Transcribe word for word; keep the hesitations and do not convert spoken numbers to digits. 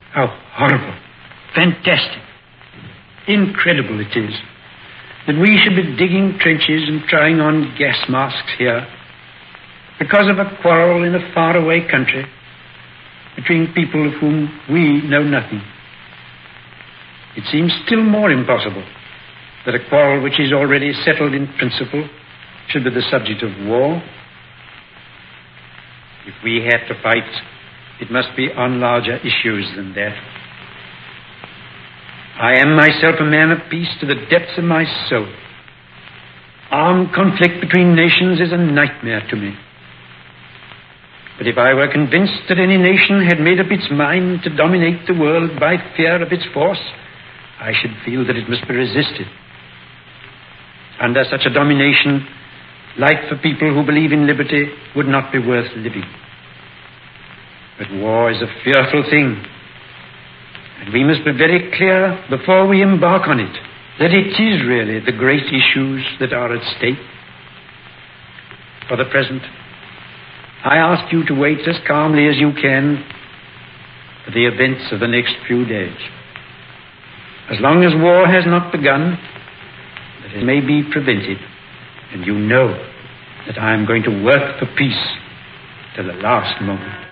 How horrible, fantastic, incredible it is that we should be digging trenches and trying on gas masks here because of a quarrel in a faraway country between people of whom we know nothing. It seems still more impossible that a quarrel which is already settled in principle should be the subject of war. If we had to fight, it must be on larger issues than that. I am myself a man of peace to the depths of my soul. Armed conflict between nations is a nightmare to me. But if I were convinced that any nation had made up its mind to dominate the world by fear of its force, I should feel that it must be resisted. Under such a domination, life for people who believe in liberty would not be worth living. But war is a fearful thing, and we must be very clear before we embark on it that it is really the great issues that are at stake. For the present, I ask you to wait as calmly as you can for the events of the next few days. As long as war has not begun, that it may be prevented, and you know that I am going to work for peace till the last moment.